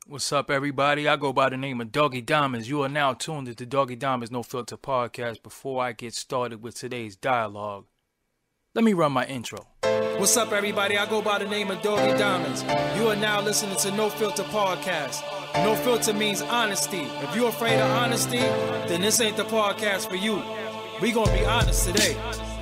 What's up, everybody? I go by the name of Doggy Diamonds. You are now tuned to the Doggy Diamonds No Filter podcast. Before I get started with today's dialogue, let me run my intro. What's up, everybody? I go by the name of Doggy Diamonds. You are now listening to No Filter podcast. No filter means honesty. If you're afraid of honesty, then this ain't the podcast for you. We gonna be honest today.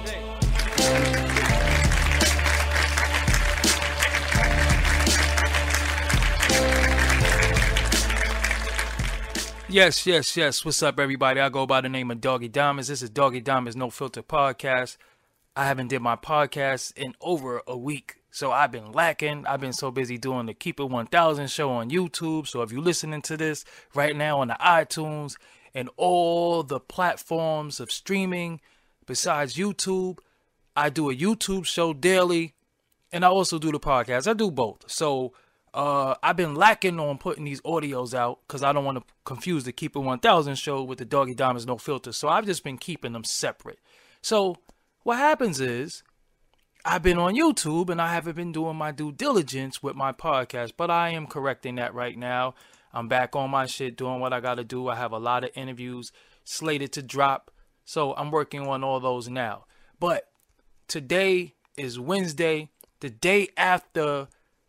Yes. What's up, everybody? I go by the name of Doggy Diamonds. This is Doggy Diamonds No Filter podcast. I haven't did my podcast in over a week, so I've been lacking. I've been so busy doing the Keep It 1000 show on YouTube. So if you're listening to this right now on the iTunes and all the platforms of streaming besides YouTube, I do a YouTube show daily, and I also do the podcast. I do both. So I've been lacking on putting these audios out because I don't want to confuse the Keep It 1000 show with the Doggy Diamonds No Filter. So I've just been keeping them separate. So what happens is I've been on YouTube and I haven't been doing my due diligence with my podcast, but I am correcting that right now. I'm back on my shit, doing what I got to do. I have a lot of interviews slated to drop, so I'm working on all those now. But today is Wednesday, the day after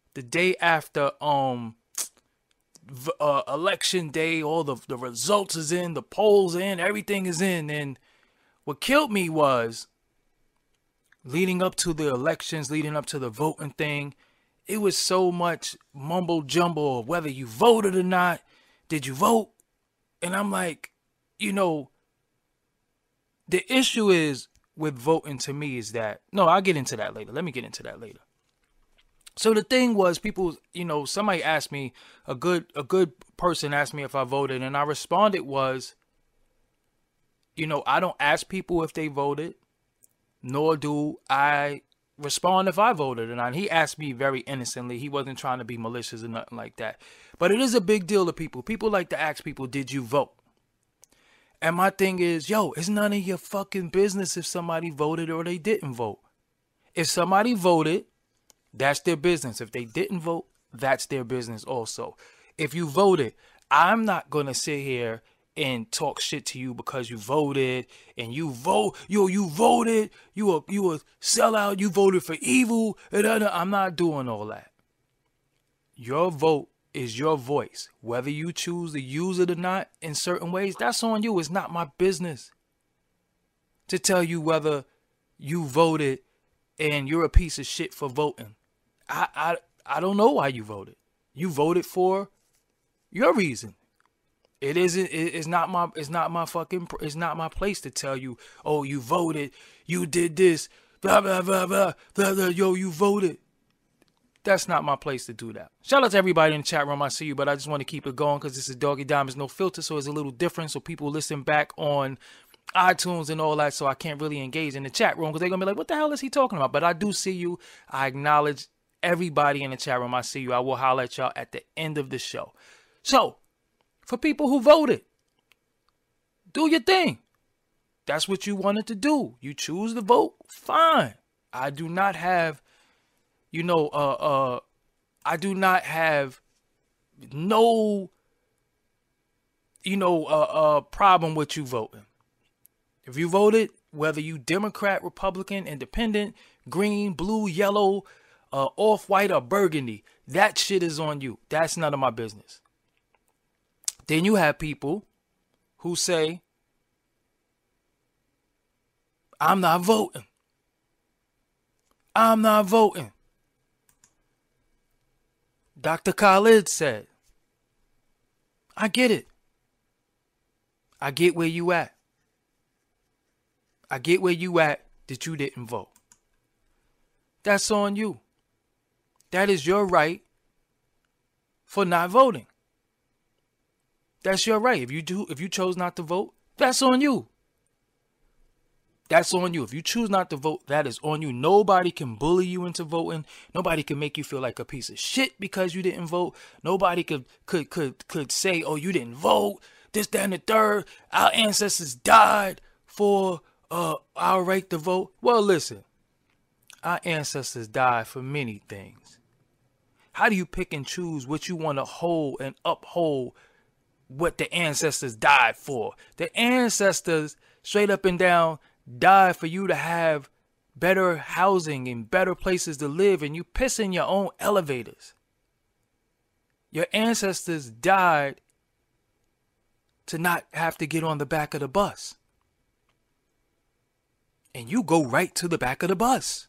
election day. All the results is in, the polls in, everything is in. And what killed me was leading up to the elections, leading up to the voting thing, it was so much mumble jumble of whether you voted or not. Did you vote? And I'm like, the issue is with voting to me is that, no, I'll get into that later. Let me get into that later. So the thing was, people, somebody asked me, a good person asked me if I voted, and I responded was, I don't ask people if they voted, nor do I respond if I voted or not. He asked me very innocently. He wasn't trying to be malicious or nothing like that. But it is a big deal to people. People like to ask people, did you vote? And my thing is, it's none of your fucking business if somebody voted or they didn't vote. If somebody voted, that's their business. If they didn't vote, that's their business also. If you voted, I'm not going to sit here and talk shit to you because you voted and you voted, you a sellout, you voted for evil. I'm not doing all that. Your vote is your voice. Whether you choose to use it or not in certain ways, that's on you. It's not my business to tell you whether you voted and you're a piece of shit for voting. I don't know why you voted. You voted for your reason. It's not my place to tell you, oh, you voted, you did this, blah, blah, blah, blah, blah, blah, you voted. That's not my place to do that. Shout out to everybody in the chat room. I see you, but I just want to keep it going because this is Doggy Diamonds No Filter, so it's a little different. So people listen back on iTunes and all that, so I can't really engage in the chat room because they're going to be like, what the hell is he talking about? But I do see you. I acknowledge everybody in the chat room. I see you. I will holler at y'all at the end of the show. So, for people who voted, do your thing. That's what you wanted to do. You choose to vote, fine. I do not have, I do not have no, problem with you voting. If you voted, whether you Democrat, Republican, Independent, green, blue, yellow, off-white, or burgundy, that shit is on you. That's none of my business. Then you have people who say, I'm not voting. I'm not voting. Dr. Khalid said, I get it. I get where you at. I get where you at that you didn't vote. That's on you. That is your right for not voting. That's your right. If you chose not to vote, that's on you. That's on you. If you choose not to vote, that is on you. Nobody can bully you into voting. Nobody can make you feel like a piece of shit because you didn't vote. Nobody could say, oh, you didn't vote. This, that, and the third. Our ancestors died for our right to vote. Well, listen. Our ancestors died for many things. How do you pick and choose what you want to hold and uphold what the ancestors died for? The ancestors, straight up and down, died for you to have better housing and better places to live, and you piss in your own elevators. Your ancestors died to not have to get on the back of the bus. And you go right to the back of the bus.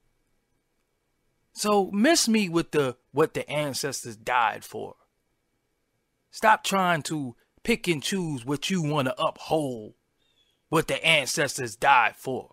So miss me with what the ancestors died for. Stop trying to pick and choose what you want to uphold, what the ancestors died for.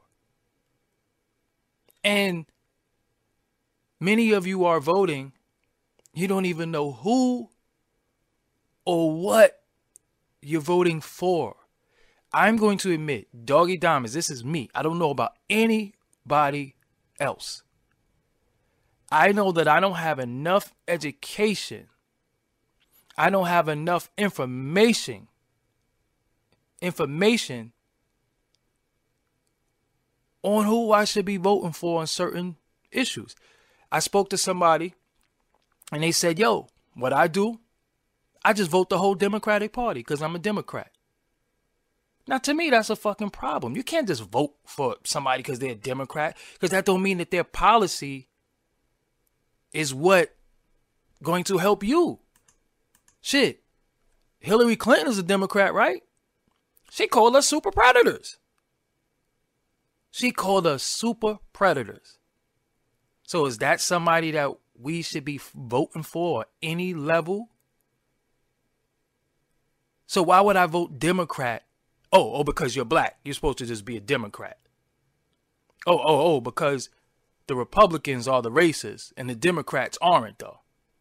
And many of you are voting. You don't even know who or what you're voting for. I'm going to admit, Doggy Diamonds, this is me. I don't know about anybody else. I know that I don't have enough education. I don't have enough information on who I should be voting for on certain issues. I spoke to somebody and they said, yo, what I do, I just vote the whole Democratic Party because I'm a Democrat. Now, to me, that's a fucking problem. You can't just vote for somebody because they're a Democrat, because that don't mean that their policy is what going to help you. Shit, Hillary Clinton is a Democrat, right? She called us super predators. She called us super predators. So is that somebody that we should be voting for at any level? So why would I vote Democrat? Oh, because you're black. You're supposed to just be a Democrat. Because the Republicans are the racists and the Democrats aren't, though.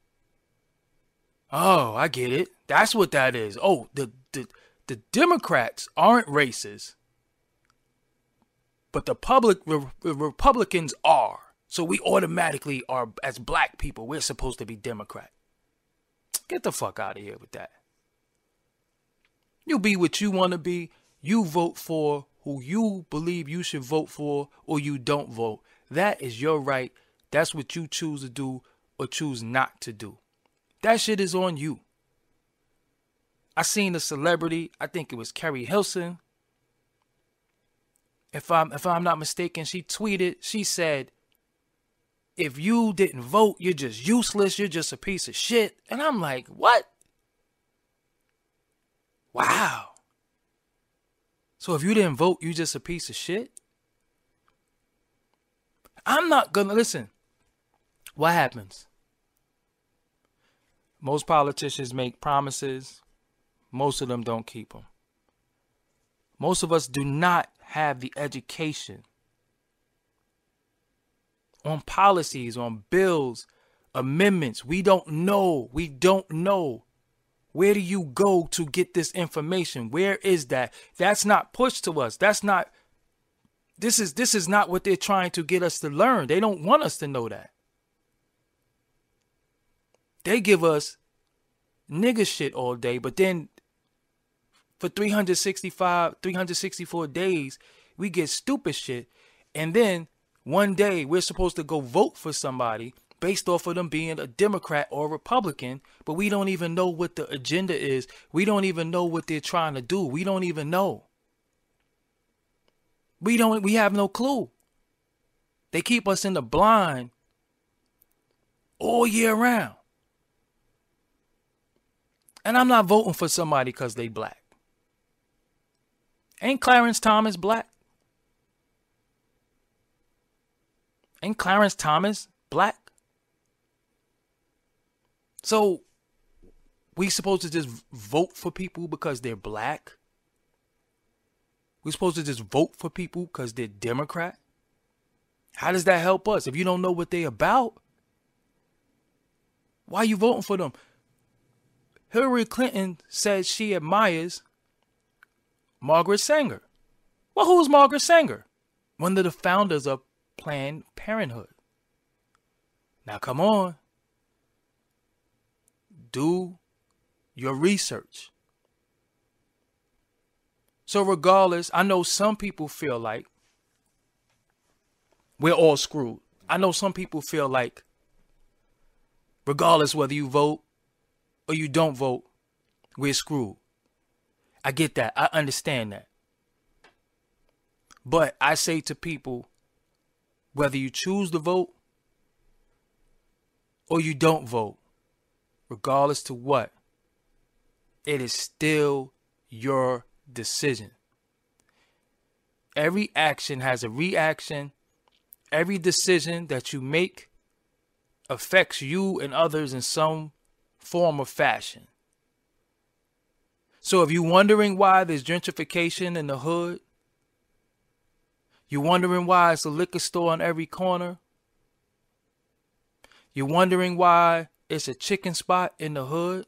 Oh, I get it. That's what that is. Oh, the Democrats aren't racist, but the Republicans are. So we automatically are, as black people, we're supposed to be Democrat. Get the fuck out of here with that. You be what you want to be. You vote for who you believe you should vote for, or you don't vote. That is your right. That's what you choose to do or choose not to do. That shit is on you. I seen a celebrity, I think it was Carrie Hilson. If I'm not mistaken, she tweeted, she said, if you didn't vote, you're just useless, you're just a piece of shit. And I'm like, what? Wow. So if you didn't vote, you just a piece of shit? I'm not gonna listen. What happens? Most politicians make promises. Most of them don't keep them. Most of us do not have the education on policies, on bills, amendments. We don't know. We don't know. Where do you go to get this information? Where is that? That's not pushed to us. That's not. This is not what they're trying to get us to learn. They don't want us to know that. They give us nigga shit all day, but then for 364 days, we get stupid shit. And then one day we're supposed to go vote for somebody based off of them being a Democrat or a Republican, but we don't even know what the agenda is. We don't even know what they're trying to do. We don't even know. We have no clue. They keep us in the blind all year round. And I'm not voting for somebody because they black. Ain't Clarence Thomas black? Ain't Clarence Thomas black? So we supposed to just vote for people because they're black? We supposed to just vote for people because they're Democrat? How does that help us? If you don't know what they about, why are you voting for them? Hillary Clinton said she admires Margaret Sanger. Well, who's Margaret Sanger? One of the founders of Planned Parenthood. Now, come on. Do your research. So regardless, I know some people feel like we're all screwed. I know some people feel like Regardless whether you vote or you don't vote, we're screwed. I get that. I understand that. But I say to people, whether you choose to vote or you don't vote, regardless to what, it is still your decision. Every action has a reaction. Every decision that you make affects you and others in some form or fashion. So if you're wondering why there's gentrification in the hood, you're wondering why it's a liquor store on every corner, you're wondering why it's a chicken spot in the hood,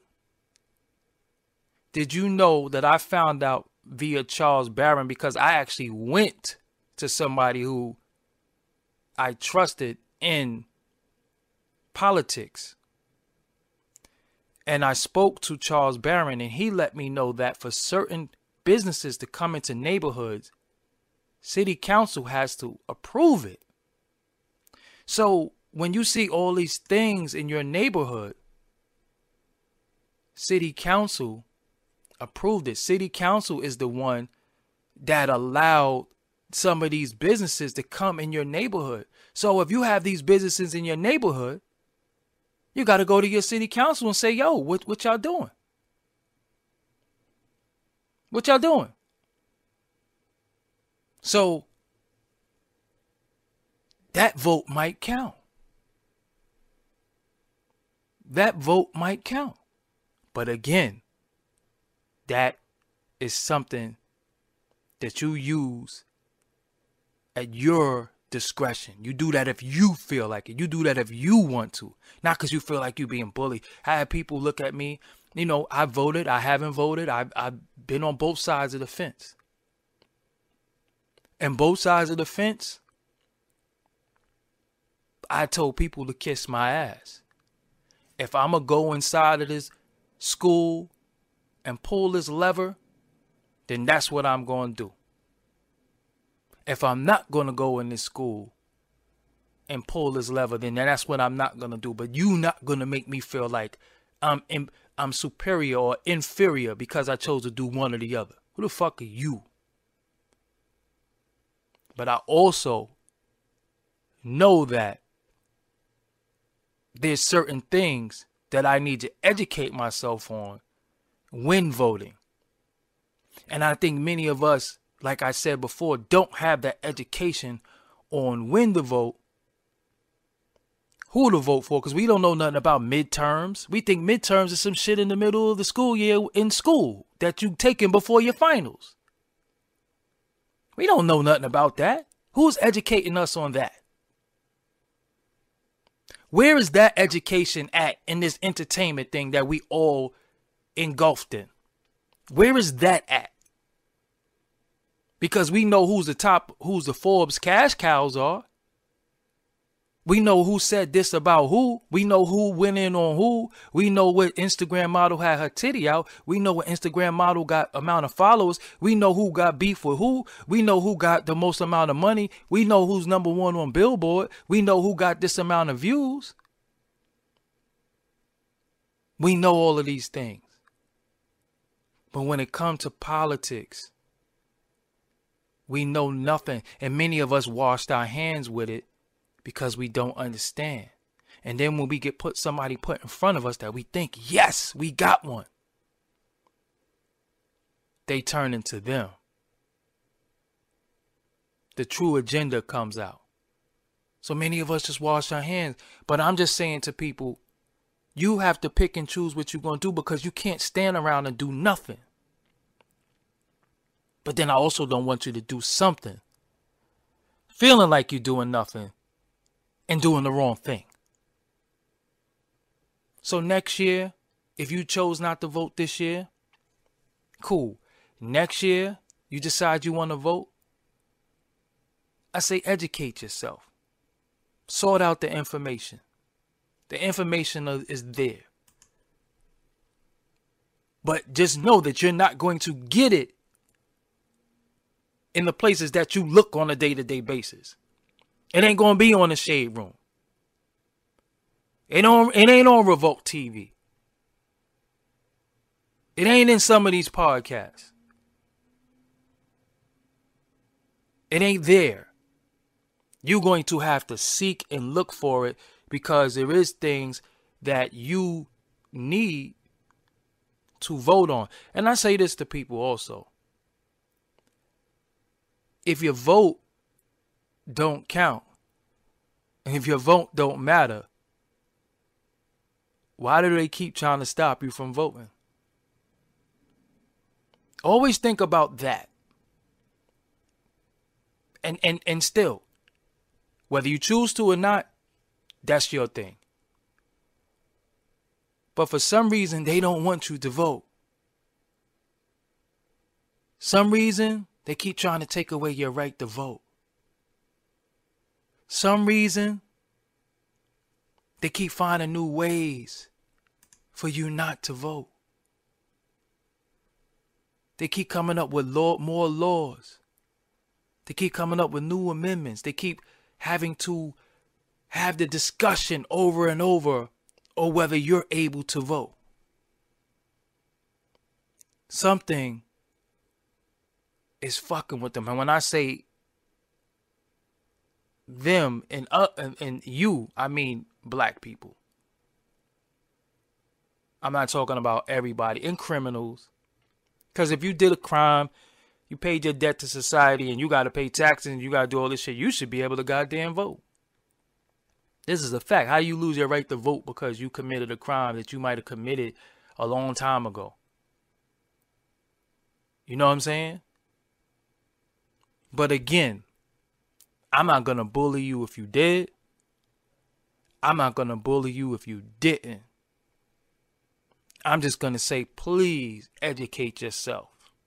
did you know that I found out via Charles Barron because I actually went to somebody who I trusted in politics. And I spoke to Charles Barron, and he let me know that for certain businesses to come into neighborhoods, city council has to approve it. So when you see all these things in your neighborhood, city council approved it. City council is the one that allowed some of these businesses to come in your neighborhood. So if you have these businesses in your neighborhood, you got to go to your city council and say, yo, what y'all doing? What y'all doing? So that vote might count. That vote might count. But again, that is something that you use at your discretion. You do that if you feel like it. You do that if you want to. Not because you feel like you're being bullied. I had people look at me. You know, I voted. I haven't voted. I've been on both sides of the fence. And both sides of the fence, I told people to kiss my ass. If I'm going to go inside of this school and pull this lever, then that's what I'm going to do. If I'm not going to go in this school and pull this lever, then that's what I'm not going to do. But you not going to make me feel like I'm superior or inferior because I chose to do one or the other. Who the fuck are you? But I also know that there's certain things that I need to educate myself on when voting. And I think many of us, like I said before, don't have that education on when to vote, who to vote for, because we don't know nothing about midterms. We think midterms is some shit in the middle of the school year in school that you taking before your finals. We don't know nothing about that. Who's educating us on that? Where is that education at in this entertainment thing that we all engulfed in? Where is that at? Because we know who's the Forbes cash cows are. We know who said this about who. We know who went in on who. We know what Instagram model had her titty out. We know what Instagram model got amount of followers. We know who got beef with who. We know who got the most amount of money. We know who's number one on Billboard. We know who got this amount of views. We know all of these things. But when it comes to politics, we know nothing. And many of us washed our hands with it because we don't understand. And then when we get somebody put in front of us that we think, yes, we got one, they turn into them. The true agenda comes out. So many of us just wash our hands. But I'm just saying to people, you have to pick and choose what you're going to do because you can't stand around and do nothing. But then I also don't want you to do something feeling like you're doing nothing and doing the wrong thing. So next year, if you chose not to vote this year, cool. Next year, you decide you want to vote. I say educate yourself. Sort out the information. The information is there. But just know that you're not going to get it in the places that you look on a day-to-day basis. It ain't going to be on the Shade Room. It ain't on Revolt TV. It ain't in some of these podcasts. It ain't there. You're going to have to seek and look for it, because there is things that you need to vote on. And I say this to people also. If your vote don't count, and if your vote don't matter, why do they keep trying to stop you from voting? Always think about that. And still, whether you choose to or not, that's your thing. But for some reason, they don't want you to vote. Some reason, they keep trying to take away your right to vote. Some reason, they keep finding new ways for you not to vote. They keep coming up with more laws. They keep coming up with new amendments. They keep having to have the discussion over and over on whether you're able to vote. Something is fucking with them. And when I say them and you, I mean black people. I'm not talking about everybody and criminals. Because if you did a crime, you paid your debt to society, and you got to pay taxes, and you got to do all this shit, you should be able to goddamn vote. This is a fact. How do you lose your right to vote because you committed a crime that you might have committed a long time ago? You know what I'm saying? But again, I'm not going to bully you if you did. I'm not going to bully you if you didn't. I'm just going to say, please educate yourself.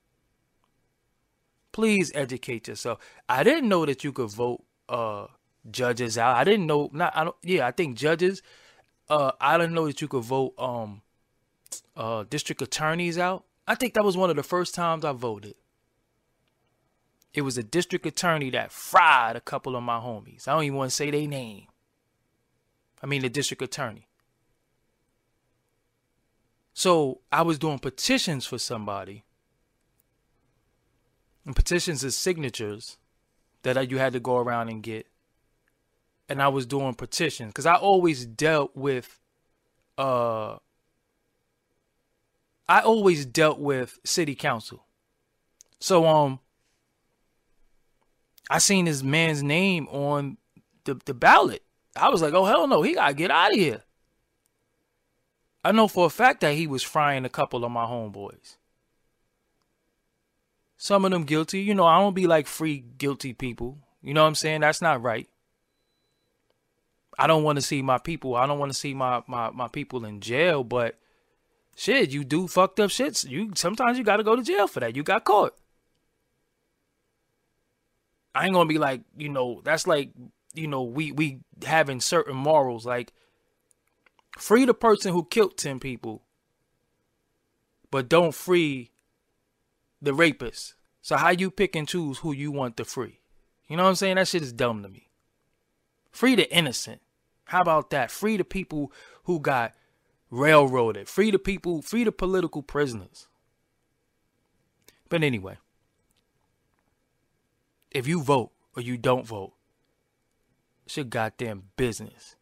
Please educate yourself. I didn't know that you could vote judges out. I didn't know. I think judges. I didn't know that you could vote district attorneys out. I think that was one of the first times I voted. It was a district attorney that fried a couple of my homies. I don't even want to say their name. I mean the district attorney. So I was doing petitions for somebody. And petitions is signatures that you had to go around and get. And I was doing petitions because I always dealt with city council. So I seen this man's name on the ballot. I was like, oh hell no, he gotta get out of here. I know for a fact that he was frying a couple of my homeboys. Some of them guilty. You know, I don't be like free guilty people. You know what I'm saying? That's not right. I don't want to see my people. I don't want to see my people in jail. But shit, you do fucked up shit. Sometimes you got to go to jail for that. You got caught. I ain't going to be like, you know, that's like, you know, we having certain morals. Like, free the person who killed 10 people, but don't free the rapist. So how you pick and choose who you want to free? You know what I'm saying? That shit is dumb to me. Free the innocent. How about that? Free the people who got railroaded. Free the people, free the political prisoners. But anyway, if you vote or you don't vote, it's your goddamn business.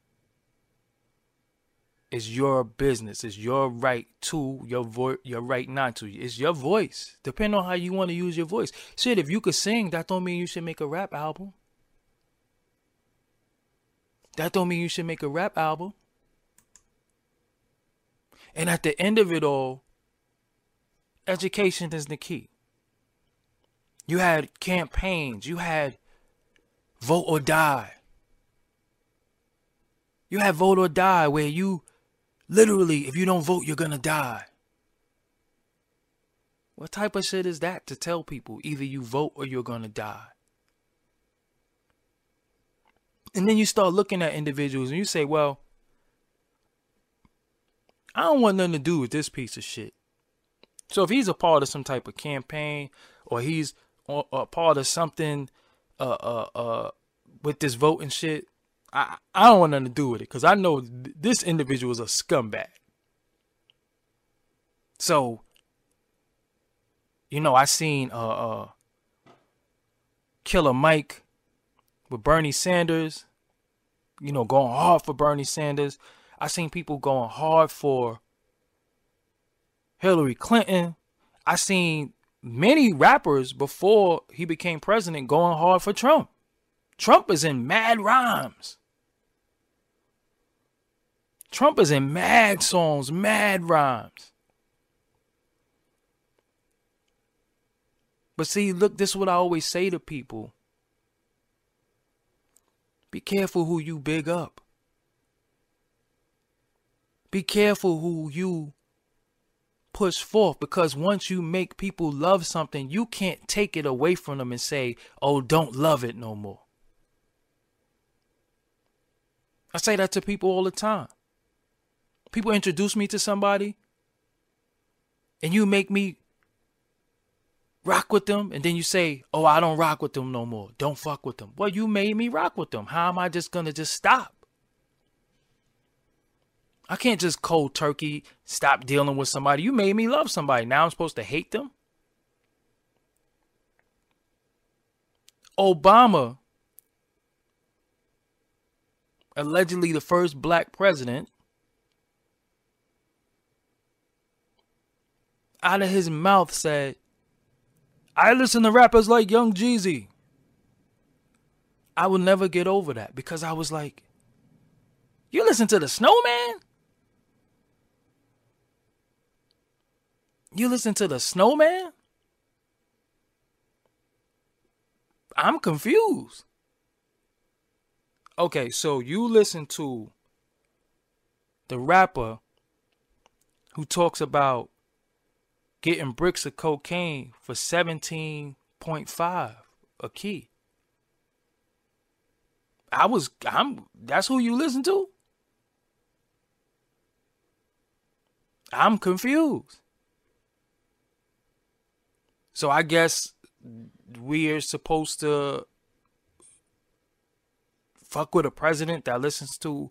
It's your business. It's your right to your right not to. It's your voice. Depending on how you want to use your voice. Shit, if you could sing, that don't mean you should make a rap album. That don't mean you should make a rap album. And at the end of it all, education is the key. You had campaigns. You had vote or die. You had vote or die where you literally, if you don't vote, you're going to die. What type of shit is that to tell people? Either you vote or you're going to die. And then you start looking at individuals and you say, well, I don't want nothing to do with this piece of shit. So if he's a part of some type of campaign or he's a part of something with this voting shit, I don't want nothing to do with it because I know this individual is a scumbag. So, I seen Killer Mike with Bernie Sanders, going hard for Bernie Sanders. I seen people going hard for Hillary Clinton. I seen many rappers before he became president going hard for Trump. Trump is in mad rhymes. Trump is in mad songs, mad rhymes. But see, look, this is what I always say to people. Be careful who you big up. Be careful who you push forth, because once you make people love something, you can't take it away from them and say, oh, don't love it no more. I say that to people all the time. People introduce me to somebody and you make me rock with them, and then you say, oh, I don't rock with them no more. Don't fuck with them. Well, you made me rock with them. How am I just going to just stop? I can't just cold turkey stop dealing with somebody. You made me love somebody. Now I'm supposed to hate them? Obama, allegedly the first black president, out of his mouth said, I listen to rappers like Young Jeezy. I will never get over that, because I was like, you listen to the Snowman? You listen to the Snowman? I'm confused. Okay, so you listen to the rapper who talks about getting bricks of cocaine for 17.5 a key. That's who you listen to? I'm confused. So I guess we're supposed to fuck with a president that listens to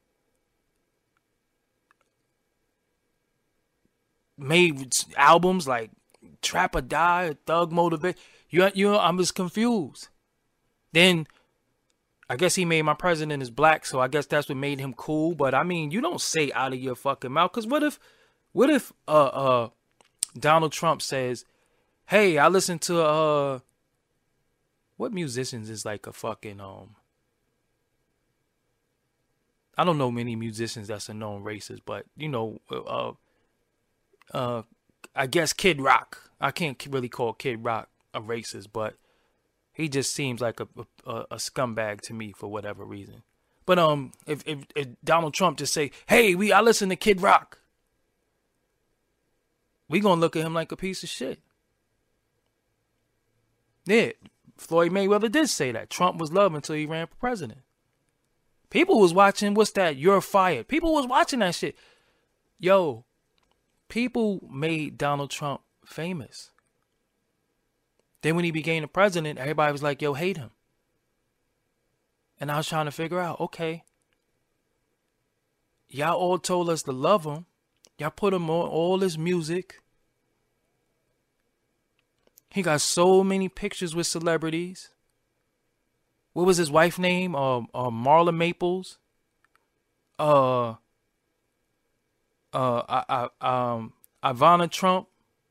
made albums like Trap or Die, Thug Motivate. I'm just confused. Then I guess he made my president is black, so I guess that's what made him cool. But I mean, you don't say out of your fucking mouth, because what if Donald Trump says, hey, I listen to what musicians is like a fucking I don't know many musicians that's a known racist, but I guess Kid Rock. I can't really call Kid Rock a racist, but he just seems like a scumbag to me for whatever reason. But if Donald Trump just say, hey, I listen to Kid Rock, we gonna look at him like a piece of shit. Yeah, Floyd Mayweather did say that Trump was love until he ran for president. People was watching, what's that? You're Fired. People was watching that shit. Yo, people made Donald Trump famous. Then when he became the president, everybody was like, yo, hate him. And I was trying to figure out, okay, y'all all told us to love him. Y'all put him on all his music. He got so many pictures with celebrities. What was his wife's name? Marla Maples. Ivana Trump.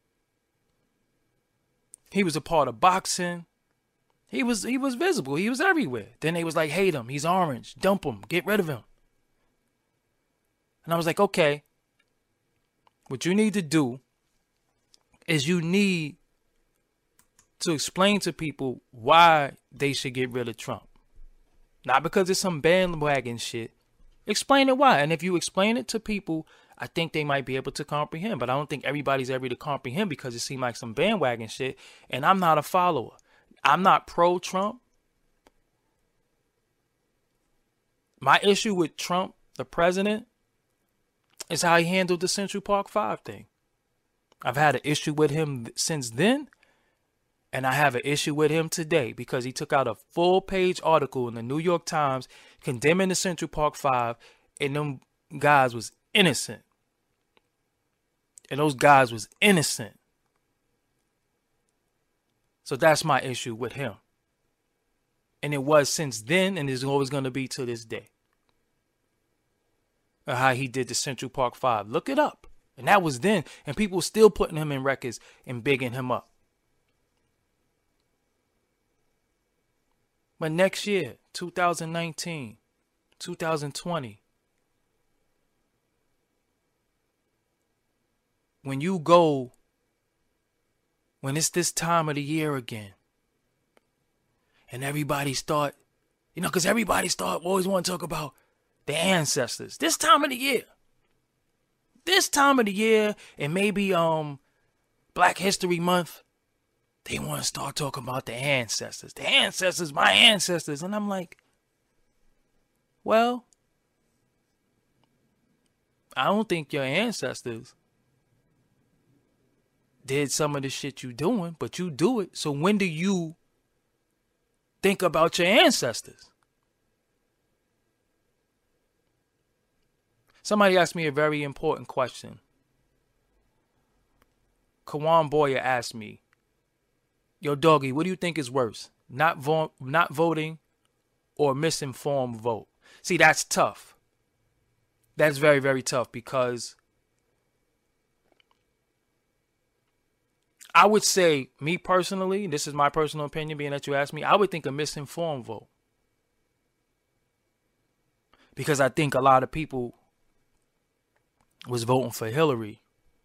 He was a part of boxing. He was visible. He was everywhere. Then they was like, hate him. He's orange. Dump him. Get rid of him. And I was like, okay. What you need to do is you need to explain to people why they should get rid of Trump. Not because it's some bandwagon shit. Explain it why. And if you explain it to people, I think they might be able to comprehend. But I don't think everybody's able to comprehend because it seemed like some bandwagon shit. And I'm not a follower. I'm not pro-Trump. My issue with Trump, the president, is how he handled the Central Park 5 thing. I've had an issue with him since then. And I have an issue with him today because he took out a full-page article in the New York Times condemning the Central Park Five, and them guys was innocent. And those guys was innocent. So that's my issue with him. And it was since then, and it's always going to be to this day. How he did the Central Park Five. Look it up. And that was then. And people still putting him in records and bigging him up. But next year, 2019, 2020, when you go, when it's this time of the year again, and everybody start, because everybody always want to talk about the ancestors. This time of the year, and maybe Black History Month, they want to start talking about the ancestors. The ancestors, my ancestors. And I'm like, well, I don't think your ancestors did some of the shit you doing, but you do it. So when do you think about your ancestors? Somebody asked me a very important question. Kawan Boyer asked me, yo, doggy, what do you think is worse? Not voting or misinformed vote? See, that's tough. That's very, very tough because I would say, me personally, this is my personal opinion being that you asked me, I would think a misinformed vote. Because I think a lot of people was voting for Hillary,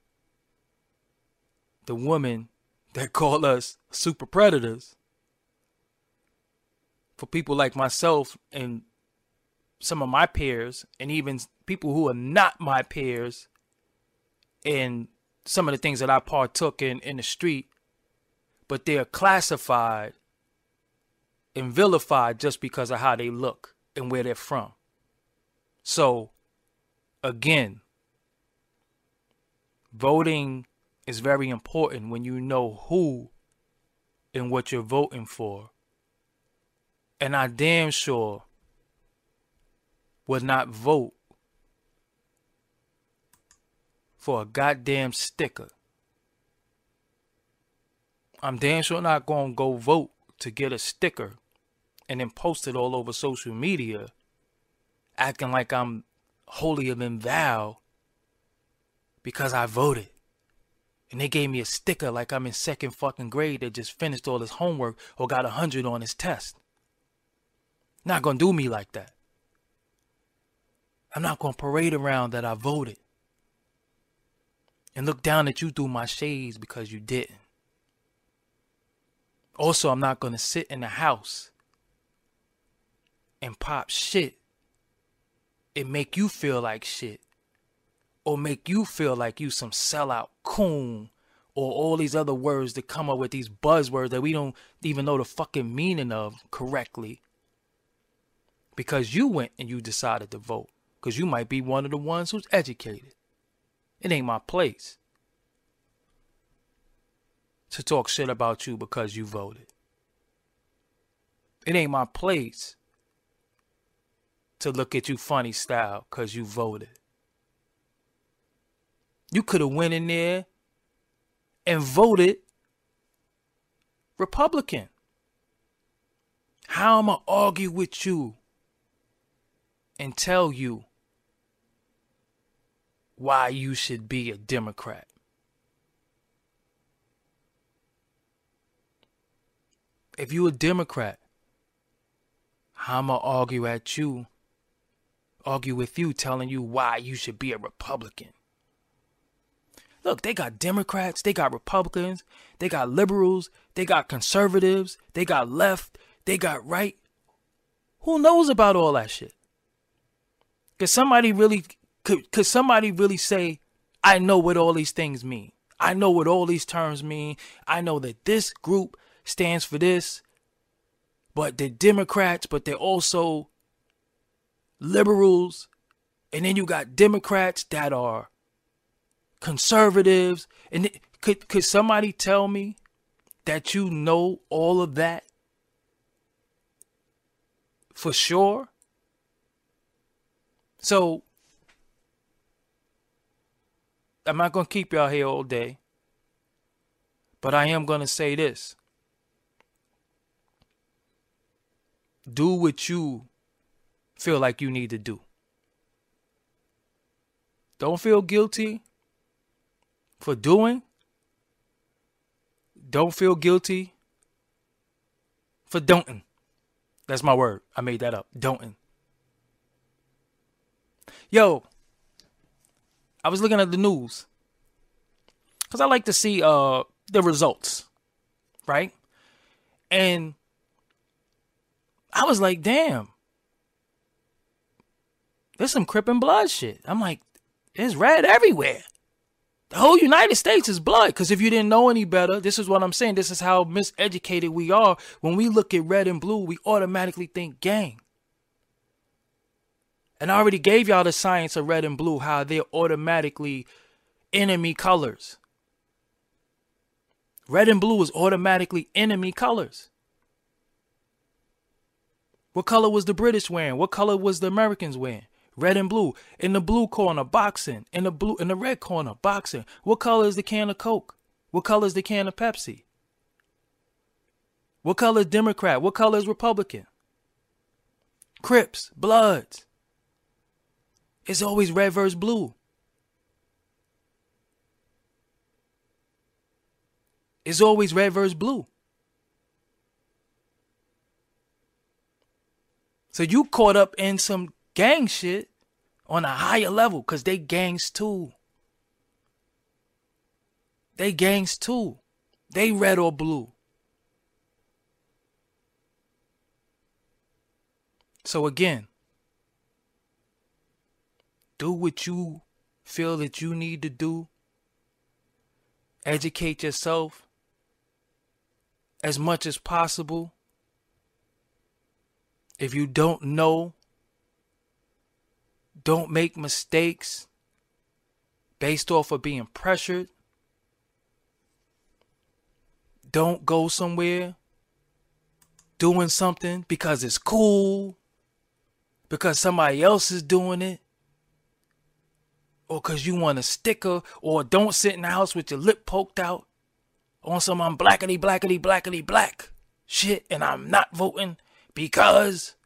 the woman that call us super predators. For people like myself and some of my peers, and even people who are not my peers, and some of the things that I partook in the street, but they're classified and vilified just because of how they look and where they're from. So, again, voting is very important when you know who and what you're voting for. And I damn sure would not vote for a goddamn sticker. I'm damn sure not going to go vote to get a sticker and then post it all over social media acting like I'm holier than thou because I voted. And they gave me a sticker like I'm in second fucking grade that just finished all his homework or got 100 on his test. Not going to do me like that. I'm not going to parade around that I voted and look down at you through my shades because you didn't. Also, I'm not going to sit in the house and pop shit and make you feel like shit or make you feel like you some sellout coon or all these other words that come up with these buzzwords that we don't even know the fucking meaning of correctly because you went and you decided to vote because you might be one of the ones who's educated. It ain't my place to talk shit about you because you voted. It ain't my place to look at you funny style because you voted. You could have went in there and voted Republican. How am I argue with you and tell you why you should be a Democrat? If you a Democrat, how am I argue with you telling you why you should be a Republican? Look, they got Democrats, they got Republicans, they got liberals, they got conservatives, they got left, they got right. Who knows about all that shit? Could somebody really say, I know what all these things mean. I know what all these terms mean. I know that this group stands for this, but they're Democrats, but they're also liberals. And then you got Democrats that are conservatives. And could somebody tell me that you know all of that for sure? So I'm not going to keep y'all here all day, but I am going to say this. Do what you feel like you need to do. Don't feel guilty for doing. Don't feel guilty for don'ting. That's my word. I made that up. Don'ting. Yo, I was looking at the news because I like to see the results, right? And I was like, damn, there's some Crip and blood shit. I'm like, there's red everywhere. The whole United States is blood. Because if you didn't know any better, this is what I'm saying. This is how miseducated we are. When we look at red and blue, we automatically think gang. And I already gave y'all the science of red and blue, how they're automatically enemy colors. Red and blue is automatically enemy colors. What color was the British wearing? What color was the Americans wearing? Red and blue. In the blue corner, boxing. In the red corner, boxing. What color is the can of Coke? What color is the can of Pepsi? What color is Democrat? What color is Republican? Crips, Bloods. It's always red versus blue. It's always red versus blue. So you caught up in some gang shit on a higher level because they gangs too. They gangs too. They red or blue. So again, do what you feel that you need to do. Educate yourself as much as possible. If you don't know, don't make mistakes based off of being pressured. Don't go somewhere doing something because it's cool, because somebody else is doing it, or because you want a sticker, or don't sit in the house with your lip poked out on some I'm blackity, blackity, blackity, black shit, and I'm not voting because.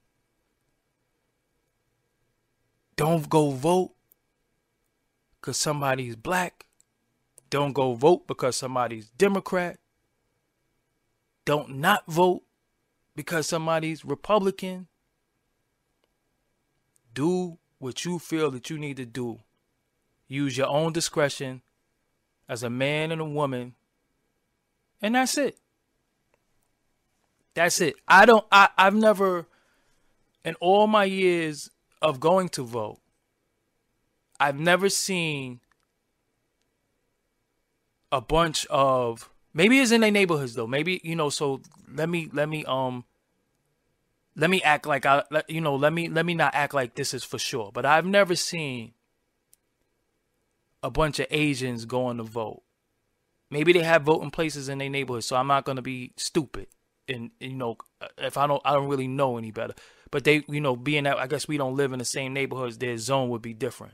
Don't go vote because somebody's black. Don't go vote because somebody's Democrat. Don't not vote because somebody's Republican. Do what you feel that you need to do. Use your own discretion as a man and a woman. And that's it. That's it. I've never, in all my years of going to vote, I've never seen a bunch of, maybe it's in their neighborhoods though. Maybe, so let me act like let me not act like this is for sure. But I've never seen a bunch of Asians going to vote. Maybe they have voting places in their neighborhood, so I'm not going to be stupid. And, if I don't really know any better. But they, being that I guess we don't live in the same neighborhoods, their zone would be different.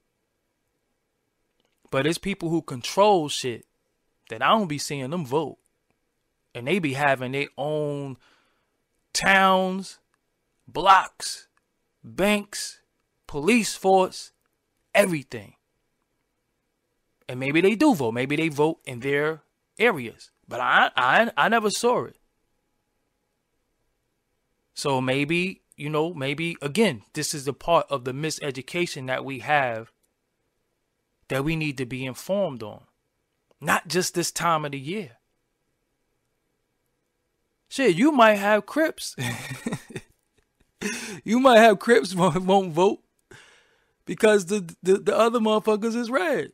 But it's people who control shit that I don't be seeing them vote. And they be having their own towns, blocks, banks, police force, everything. And maybe they do vote. Maybe they vote in their areas. But I never saw it. So maybe, again, this is the part of the miseducation that we have that we need to be informed on. Not just this time of the year. Shit, you might have Crips. You might have Crips won't vote because the other motherfuckers is red.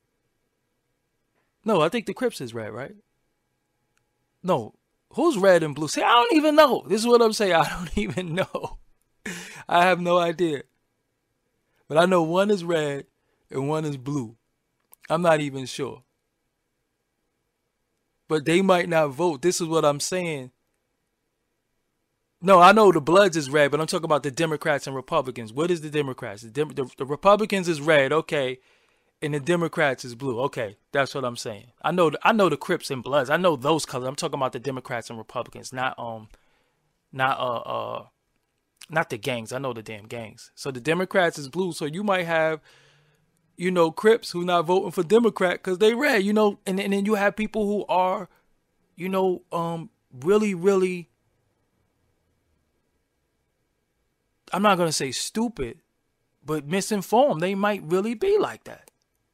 No, I think the Crips is red, right? No. Who's red and blue? See, I don't even know. This is what I'm saying. I don't even know. I have no idea. But I know one is red and one is blue. I'm not even sure. but they might not vote. This is what I'm saying. No, I know the Bloods is red, but I'm talking about the Democrats and Republicans. What is the Democrats? The Republicans is red, okay, and the Democrats is blue. Okay, that's what I'm saying. I know the Crips and Bloods. I know those colors. I'm talking about the Democrats and Republicans, not not the gangs. I know the damn gangs. So the Democrats is blue. So you might have, Crips who not voting for Democrat because they red, and then you have people who are, really, really, I'm not going to say stupid, but misinformed. They might really be like that.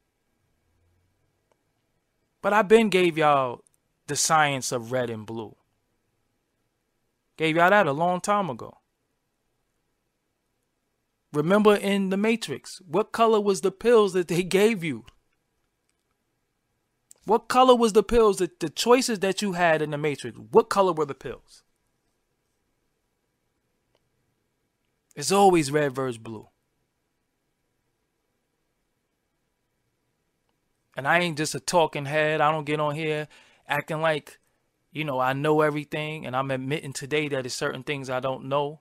But I been gave y'all the science of red and blue. Gave y'all that a long time ago. Remember in The Matrix, what color was the pills that they gave you? What color was the pills, that the choices that you had in The Matrix? What color were the pills? It's always red versus blue. And I ain't just a talking head. I don't get on here acting like, I know everything. And I'm admitting today that there's certain things I don't know.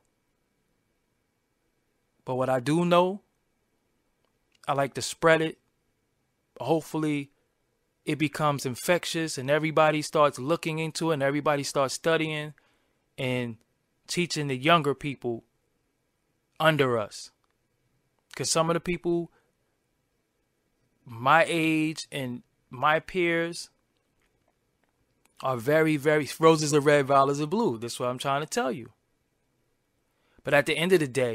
But what I do know, I like to spread it. Hopefully it becomes infectious and everybody starts looking into it and everybody starts studying and teaching the younger people under us. Because some of the people my age and my peers are very, very, roses are red, violets are blue. That's what I'm trying to tell you. But at the end of the day,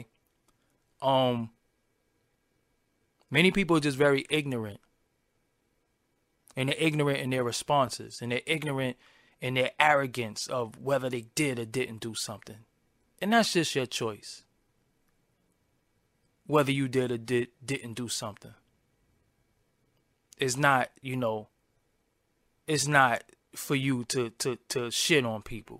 many people are just very ignorant. And they're ignorant in their responses. And they're ignorant in their arrogance of whether they did or didn't do something. And that's just your choice. Whether you did or didn't do something. It's not, it's not for you to shit on people.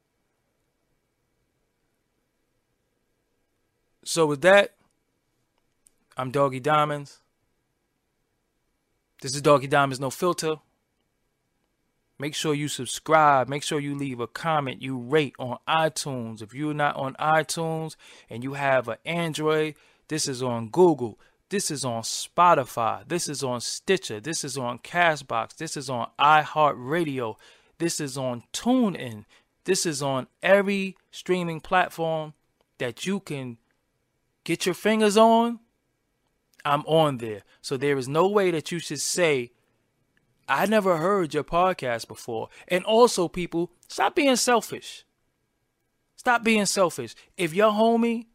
So with that, I'm Doggy Diamonds. This is Doggy Diamonds No Filter. Make sure you subscribe. Make sure you leave a comment. You rate on iTunes. If you're not on iTunes and you have an Android, this is on Google. This is on Spotify. This is on Stitcher. This is on Castbox. This is on iHeartRadio. This is on TuneIn. This is on every streaming platform that you can get your fingers on. I'm on there. So there is no way that you should say, I never heard your podcast before. And also, people, stop being selfish. Stop being selfish. If your homie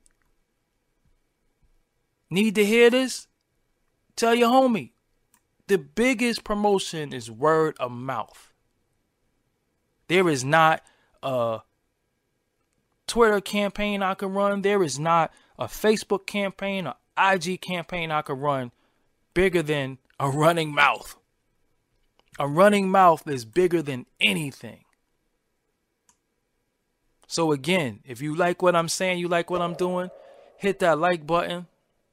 need to hear this, tell your homie. The biggest promotion is word of mouth. There is not a Twitter campaign I can run. There is not a Facebook campaign or IG campaign I can run bigger than a running mouth. A running mouth is bigger than anything. So again, if you like what I'm saying, you like what I'm doing, hit that like button.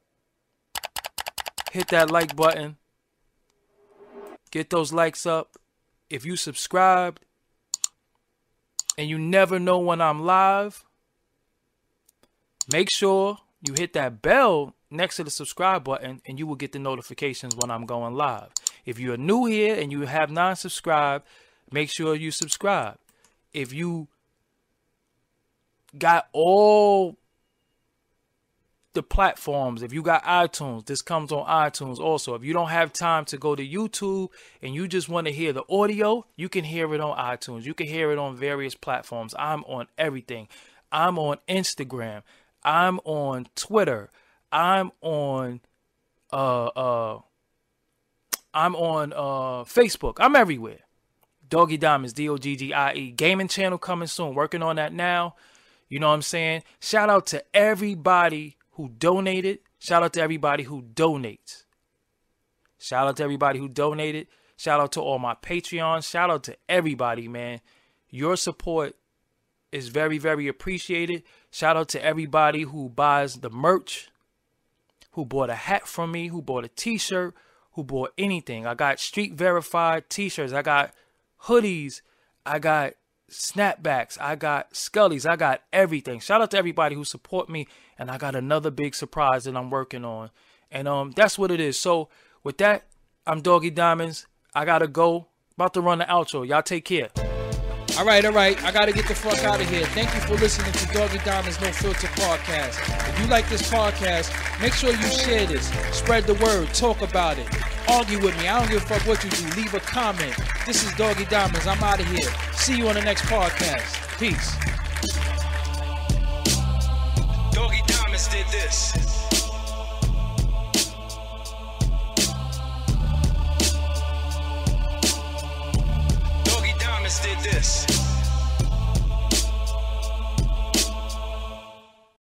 Hit that like button. Get those likes up. If you subscribed and you never know when I'm live, make sure you hit that bell next to the subscribe button and you will get the notifications when I'm going live. If you're new here and you have not subscribed, make sure you subscribe. If you got all the platforms, if you got iTunes, this comes on iTunes also. If you don't have time to go to YouTube and you just want to hear the audio, you can hear it on iTunes. You can hear it on various platforms. I'm on everything. I'm on Instagram. I'm on Twitter. I'm on Facebook. I'm everywhere. Doggy Diamonds, DOGGIE. Gaming channel coming soon. Working on that now. You know what I'm saying? Shout out to everybody who donated. Shout out to everybody who donates. Shout out to everybody who donated. Shout out to all my Patreons. Shout out to everybody, man. Your support is very, very appreciated. Shout out to everybody who buys the merch, who bought a hat from me, who bought a t-shirt, who bought anything. I got street verified t-shirts. I got hoodies, I got snapbacks, I got Scullies, I got everything. Shout out to everybody who support me, and I got another big surprise that I'm working on. And that's what it is. So with that, I'm Doggy Diamonds. I gotta go. About to run the outro. Y'all take care. All right. I got to get the fuck out of here. Thank you for listening to Doggy Diamond's No Filter podcast. If you like this podcast, make sure you share this. Spread the word. Talk about it. Argue with me. I don't give a fuck what you do. Leave a comment. This is Doggy Diamonds. I'm out of here. See you on the next podcast. Peace. Doggy Diamonds did this. Doggy Diamonds did this.